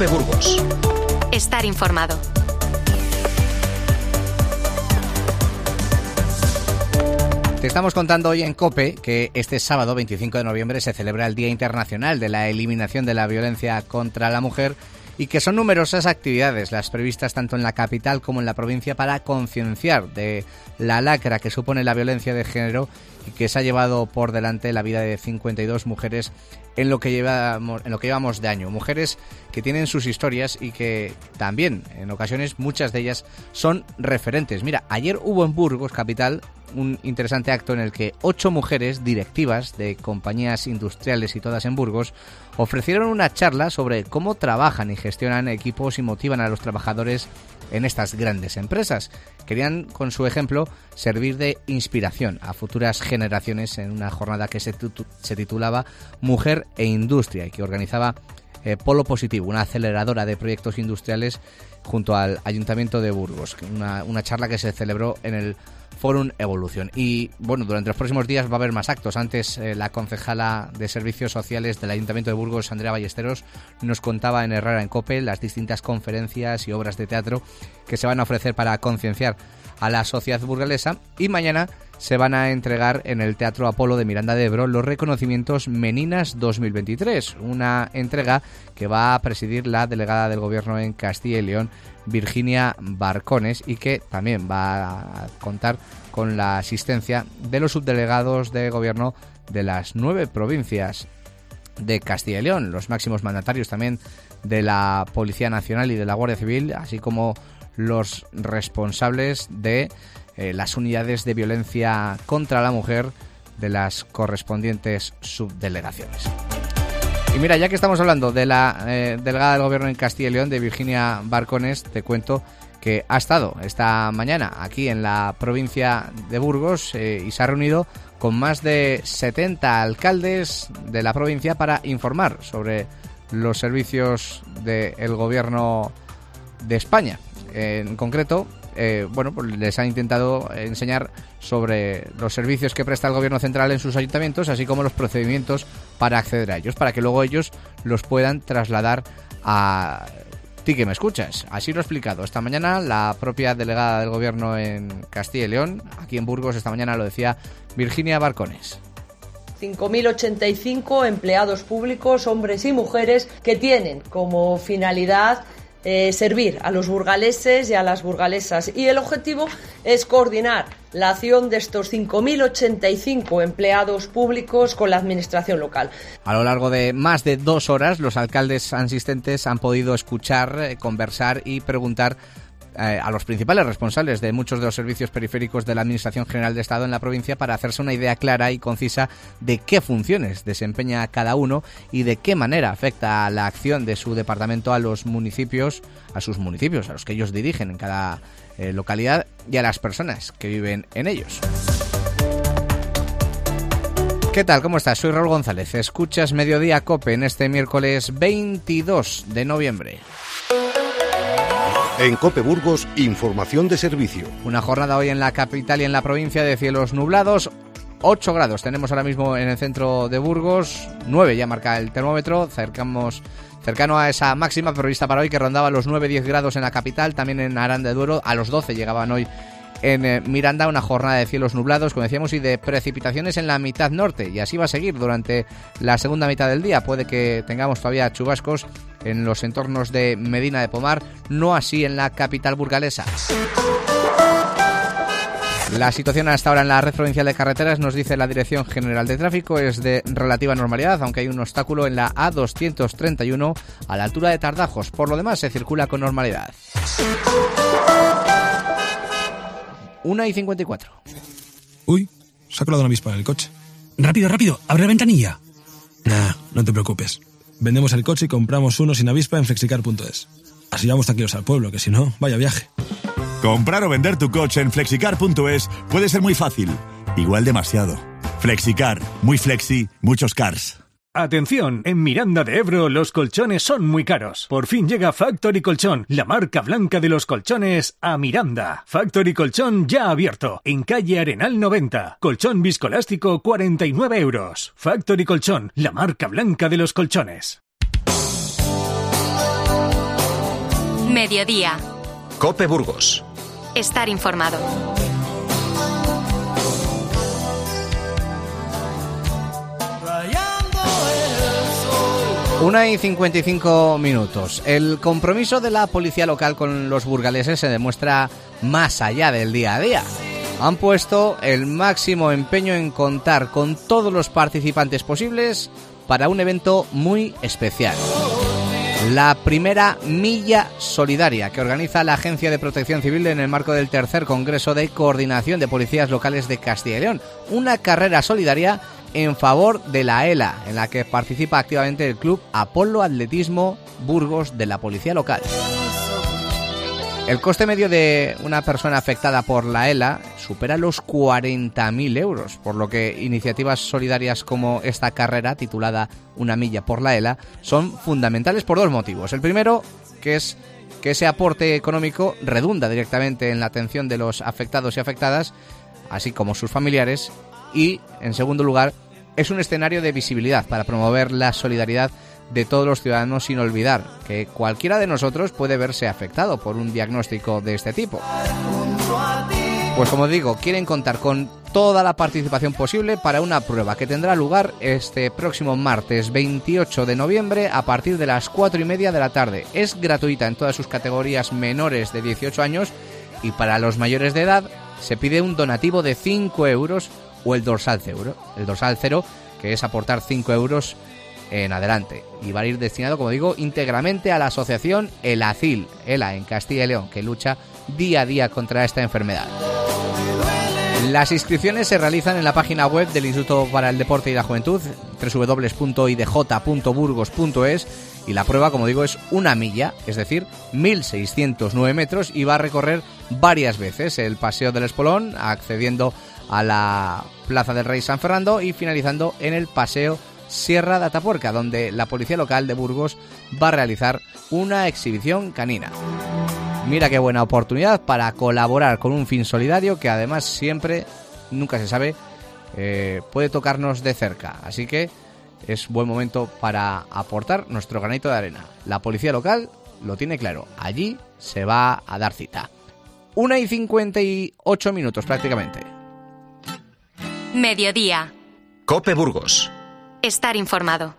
COPE Burgos. Estar informado. Te estamos contando hoy en COPE que este sábado 25 de noviembre se celebra el Día Internacional de la Eliminación de la Violencia contra la Mujer y que son numerosas actividades las previstas tanto en la capital como en la provincia para concienciar de la lacra que supone la violencia de género y que se ha llevado por delante la vida de 52 mujeres en lo que llevamos de año. Mujeres que tienen sus historias y que también, en ocasiones, muchas de ellas son referentes. Mira, ayer hubo en Burgos, capital, un interesante acto en el que 8 mujeres directivas de compañías industriales y todas en Burgos ofrecieron una charla sobre cómo trabajan y gestionan equipos y motivan a los trabajadores en estas grandes empresas. Querían, con su ejemplo, servir de inspiración a futuras generaciones en una jornada que se titulaba Mujer e Industria y que organizaba Polo Positivo, una aceleradora de proyectos industriales junto al Ayuntamiento de Burgos. Una charla que se celebró en el Fórum Evolución. Y bueno, durante los próximos días va a haber más actos. Antes la concejala de Servicios Sociales del Ayuntamiento de Burgos, Andrea Ballesteros, nos contaba en Herrera en COPE las distintas conferencias y obras de teatro que se van a ofrecer para concienciar a la sociedad burgalesa, y mañana se van a entregar en el Teatro Apolo de Miranda de Ebro los reconocimientos Meninas 2023, una entrega que va a presidir la delegada del Gobierno en Castilla y León, Virginia Barcones, y que también va a contar con la asistencia de los subdelegados de Gobierno de las 9 provincias de Castilla y León, los máximos mandatarios también de la Policía Nacional y de la Guardia Civil, así como los responsables de las unidades de violencia contra la mujer de las correspondientes subdelegaciones. Y mira, ya que estamos hablando de la delegada del Gobierno en Castilla y León, de Virginia Barcones, te cuento que ha estado esta mañana aquí en la provincia de Burgos y se ha reunido con más de 70 alcaldes de la provincia para informar sobre los servicios del Gobierno de España. En concreto, pues les han intentado enseñar sobre los servicios que presta el Gobierno central en sus ayuntamientos, así como los procedimientos para acceder a ellos, para que luego ellos los puedan trasladar a ti que me escuchas. Así lo ha explicado esta mañana la propia delegada del Gobierno en Castilla y León. Aquí en Burgos esta mañana lo decía Virginia Barcones. 5.085 empleados públicos, hombres y mujeres, que tienen como finalidad servir a los burgaleses y a las burgalesas, y el objetivo es coordinar la acción de estos 5.085 empleados públicos con la administración local. A lo largo de más de 2 horas, los alcaldes asistentes han podido escuchar, conversar y preguntar a los principales responsables de muchos de los servicios periféricos de la Administración General de Estado en la provincia para hacerse una idea clara y concisa de qué funciones desempeña cada uno y de qué manera afecta la acción de su departamento a los municipios, a los que ellos dirigen en cada localidad y a las personas que viven en ellos. ¿Qué tal? ¿Cómo estás? Soy Raúl González. Escuchas Mediodía COPE en este miércoles 22 de noviembre. En COPE Burgos, información de servicio. Una jornada hoy en la capital y en la provincia de cielos nublados. 8 grados tenemos ahora mismo en el centro de Burgos. 9 ya marca el termómetro. Cercano a esa máxima prevista para hoy, que rondaba los 9-10 grados en la capital. También en Aranda de Duero a los 12 llegaban hoy en Miranda. Una jornada de cielos nublados, como decíamos, y de precipitaciones en la mitad norte. Y así va a seguir durante la segunda mitad del día. Puede que tengamos todavía chubascos en los entornos de Medina de Pomar, no así en la capital burgalesa. La situación hasta ahora en la red provincial de carreteras, nos dice la Dirección General de Tráfico, es de relativa normalidad, aunque hay un obstáculo en la A231 a la altura de Tardajos. Por lo demás, se circula con normalidad. 1:54. Uy, se ha colado una avispa en el coche. Rápido, abre la ventanilla. Nah, no te preocupes. Vendemos el coche y compramos uno sin avispa en flexicar.es. Así vamos tranquilos al pueblo, que si no, vaya viaje. Comprar o vender tu coche en flexicar.es puede ser muy fácil. Igual demasiado. Flexicar. Muy flexi, muchos cars. Atención, en Miranda de Ebro los colchones son muy caros. Por fin llega Factory Colchón, la marca blanca de los colchones, a Miranda. Factory Colchón ya abierto, en calle Arenal 90. Colchón viscoelástico 49 euros. Factory Colchón, la marca blanca de los colchones. Mediodía. COPE Burgos. Estar informado. Una y 55 minutos. El compromiso de la policía local con los burgaleses se demuestra más allá del día a día. Han puesto el máximo empeño en contar con todos los participantes posibles para un evento muy especial. La primera Milla Solidaria que organiza la Agencia de Protección Civil en el marco del tercer Congreso de Coordinación de Policías Locales de Castilla y León. Una carrera solidaria en favor de la ELA, en la que participa activamente el Club Apolo Atletismo Burgos de la Policía Local. El coste medio de una persona afectada por la ELA supera los 40.000 euros, por lo que iniciativas solidarias como esta carrera, titulada Una Milla por la ELA, son fundamentales por dos motivos. El primero, que es que ese aporte económico redunda directamente en la atención de los afectados y afectadas, así como sus familiares, y, en segundo lugar, es un escenario de visibilidad para promover la solidaridad de todos los ciudadanos, sin olvidar que cualquiera de nosotros puede verse afectado por un diagnóstico de este tipo. Pues como digo, quieren contar con toda la participación posible para una prueba que tendrá lugar este próximo martes 28 de noviembre a partir de las 4:30 de la tarde. Es gratuita en todas sus categorías menores de 18 años y para los mayores de edad se pide un donativo de 5 euros o el dorsal cero, que es aportar 5 euros en adelante, y va a ir destinado, como digo, íntegramente a la asociación ELACIL, ELA en Castilla y León, que lucha día a día contra esta enfermedad. Las inscripciones se realizan en la página web del Instituto para el Deporte y la Juventud, www.idj.burgos.es, y la prueba, como digo, es una milla, es decir, 1.609 metros, y va a recorrer varias veces el Paseo del Espolón, accediendo a la Plaza del Rey San Fernando y finalizando en el Paseo Sierra de Atapuerca, donde la Policía Local de Burgos va a realizar una exhibición canina. Mira qué buena oportunidad para colaborar con un fin solidario que además siempre, nunca se sabe, puede tocarnos de cerca. Así que es buen momento para aportar nuestro granito de arena. La Policía Local lo tiene claro, allí se va a dar cita. 1:58 minutos prácticamente. Mediodía. COPE Burgos. Estar informado.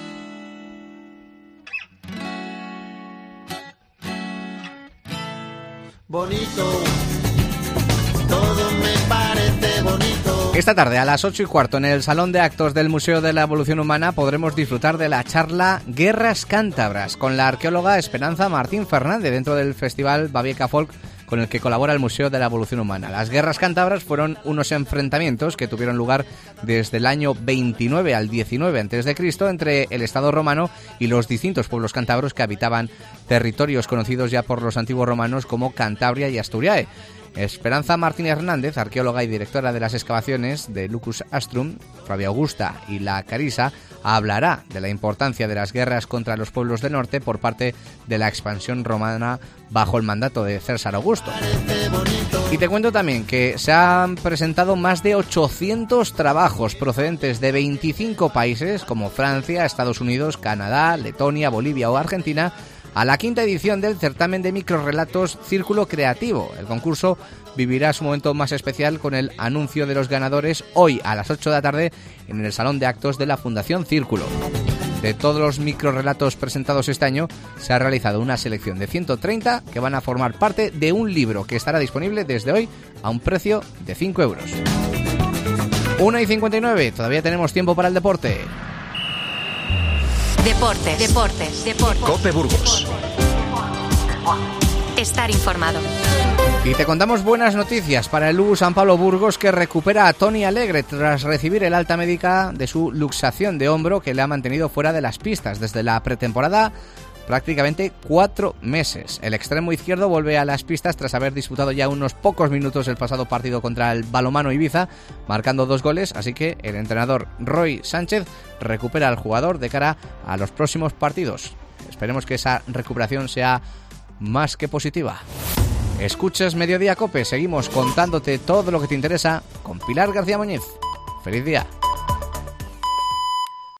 Bonito, todo me parece bonito. Esta tarde a las 8:15 en el Salón de Actos del Museo de la Evolución Humana podremos disfrutar de la charla Guerras Cántabras con la arqueóloga Esperanza Martín Fernández dentro del Festival Babieca Folk, con el que colabora el Museo de la Evolución Humana. Las Guerras Cántabras fueron unos enfrentamientos que tuvieron lugar desde el año 29 al 19 a.C. entre el Estado romano y los distintos pueblos cántabros que habitaban territorios conocidos ya por los antiguos romanos como Cantabria y Asturiae. Esperanza Martín Hernández, arqueóloga y directora de las excavaciones de Lucus Astrum, Flavia Augusta y la Carisa, hablará de la importancia de las guerras contra los pueblos del norte por parte de la expansión romana bajo el mandato de César Augusto. Y te cuento también que se han presentado más de 800 trabajos procedentes de 25 países como Francia, Estados Unidos, Canadá, Letonia, Bolivia o Argentina a la quinta edición del certamen de microrrelatos Círculo Creativo. El concurso vivirá su momento más especial con el anuncio de los ganadores hoy a las 8 de la tarde en el Salón de Actos de la Fundación Círculo. De todos los microrrelatos presentados este año, se ha realizado una selección de 130 que van a formar parte de un libro que estará disponible desde hoy a un precio de 5 euros. 1:59, todavía tenemos tiempo para el deporte. Deportes. COPE Burgos. Estar informado. Y te contamos buenas noticias para el Lugo San Pablo Burgos, que recupera a Toni Alegre tras recibir el alta médica de su luxación de hombro que le ha mantenido fuera de las pistas desde la pretemporada prácticamente 4 meses. El extremo izquierdo vuelve a las pistas tras haber disputado ya unos pocos minutos el pasado partido contra el Balonmano Ibiza, marcando 2 goles, así que el entrenador Roy Sánchez recupera al jugador de cara a los próximos partidos. Esperemos que esa recuperación sea más que positiva. Escuchas Mediodía Cope, seguimos contándote todo lo que te interesa con Pilar García Muñiz. ¡Feliz día!